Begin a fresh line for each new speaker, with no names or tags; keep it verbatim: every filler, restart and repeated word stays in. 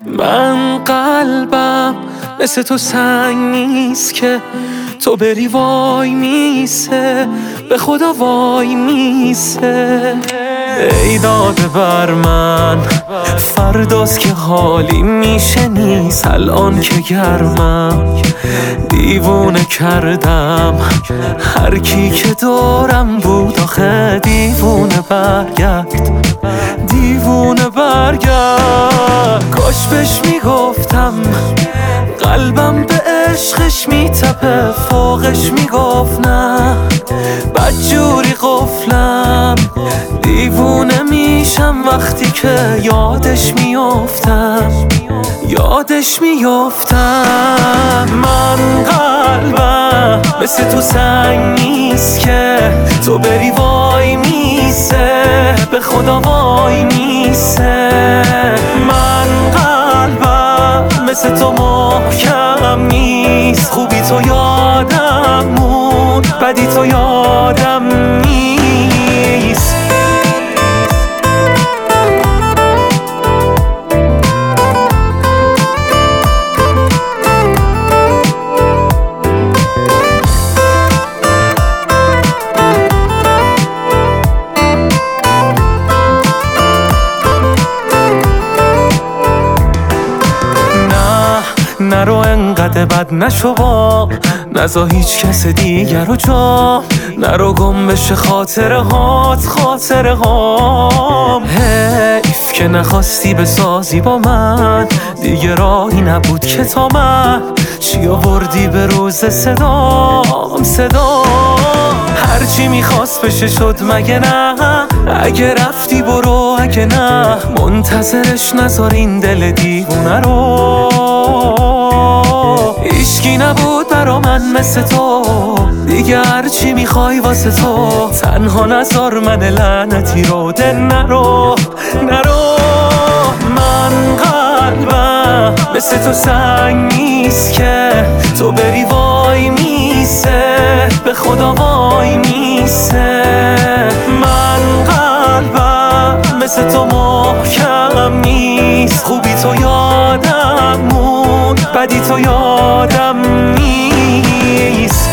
من قلبم مثل تو سنگ نیست که تو بری وای میسه، به خدا وای میسه. ای داده بر من فرداست که حالی میشه نیست، الان که گرمم دیوونه کردم هر کی که دارم بود. آخه دیوونه برگرد، دیوونه برگرد. کاش بهش میگفتم قلبم به عشقش میتپه، فوقش میگفت نه بدجوری قفلم. دیوونه میشم وقتی که یادش میافتم، یادش میافتم. من قلبم مثل تو سنگ نیست که تو بری وای میسه، به خدا وای میسه. من قلبم مثل تو محکم نیست، خوبی تو یادم موند، بدی تو یادم نیست. نرو انقدر بد نشو با، نزا هیچ کس دیگر رو جا، نرو گم بشه خاطره هات خاطره هام. حیف که نخواستی بسازی با من، دیگه راهی نبود که تا من چی آوردی به روز صدام صدام. هرچی میخواست بشه شد مگه نه؟ اگه رفتی برو، اگه نه منتظرش نذار این دل دیوونه رو. هیچکی نبود برا من مثل تو، دیگه هرچی میخوای واسه تو. تنها نذار من لعنتی رو ده نرو نرو. من قلبم مثل تو سنگ نیست که تو بری وای میسه، به خدا وای میسه. من قلبم مثل تو محکم نیست، خوبی تو یادم موند، بدی تو یادم نیست.